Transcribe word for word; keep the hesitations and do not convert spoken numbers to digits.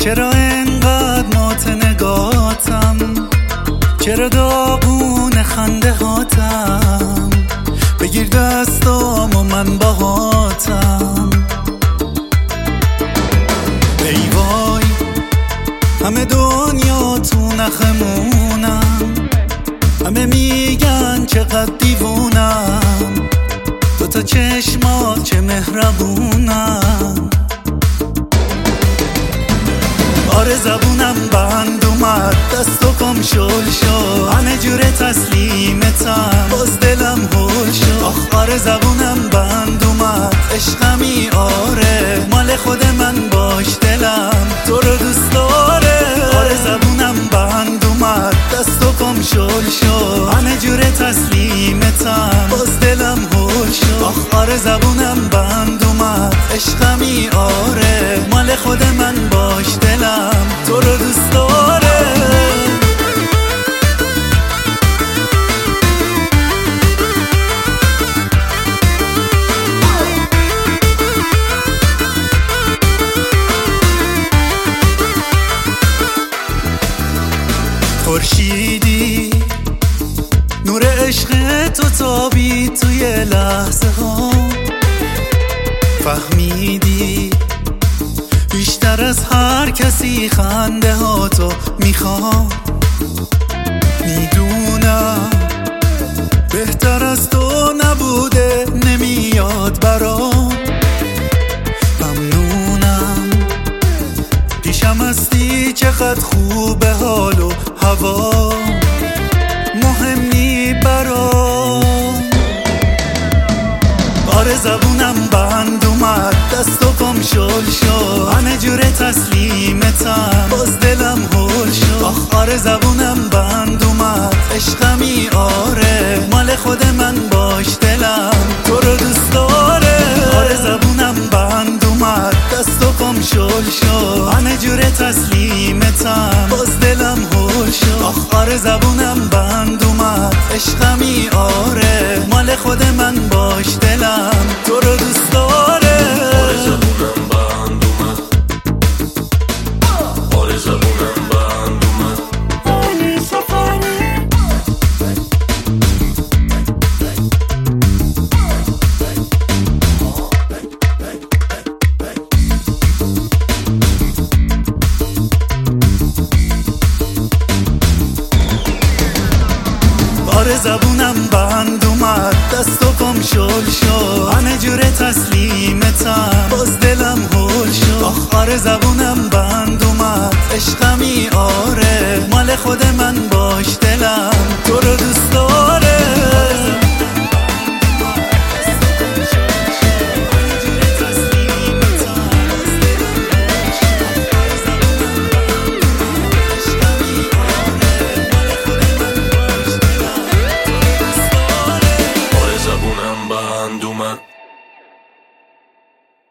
چرا انقدر مات نگاتم، چرا داغون خنده هاتم، بگیر دستام و من باهاتم. ای وای همه دنیا تو نخمونم، همه میگن چقدر دیوونم، دوتا چشمات چه مهربونم. آره زبونم بند اومد، دست و پام شل شد، همه جوره تسلیمتم، باز دلم هول شد. آخ آره زبونم بند اومد، عشقمی آره، مال خود من باش دلم تو رو دوست داره. آره زبونم بند اومد، دست و پام شل شد، همه جوره تسلیمتم، باز دلم هول شد. آخ آره زبونم بند اومد، عشقمی آره، مال خود من باش دلم تو رو دوست داره. خورشیدی نور عشق تو تابی توی لحظه ها، فهمیدی بیشتر از هر کسی خنده ها تو میخوام. میدونم بهتر از تو نبوده، نمیاد برام. ممنونم پیشم هستی، چقدر خوبه حال و هوا، مهم نی برام. آره زبونم بند اومد، دست و پام شل شد، همه جوره تسلیمتم، باز دلم هول شد. آخ آره زبونم بند اومد، عشقمی آره، مال خود من باش دلم تو رو دوست داره. آره زبونم بند اومد، دست و پام شل شد، همه جوره تسلیمتم، باز دلم هول شد. آخ آره زبونم بند اومد، عشقمی آره، مال خود من باش دلم تو رو دوست داره. آره زبونم بند اومد، آره زبونم بند اومد. آلی سفاری آره زبونم بند اومد، دست و پام شل شد، همه جوره تسلیمتم، باز دلم هول شد. آخ آره زبونم بند اومد، عشقمی آره، مال خود من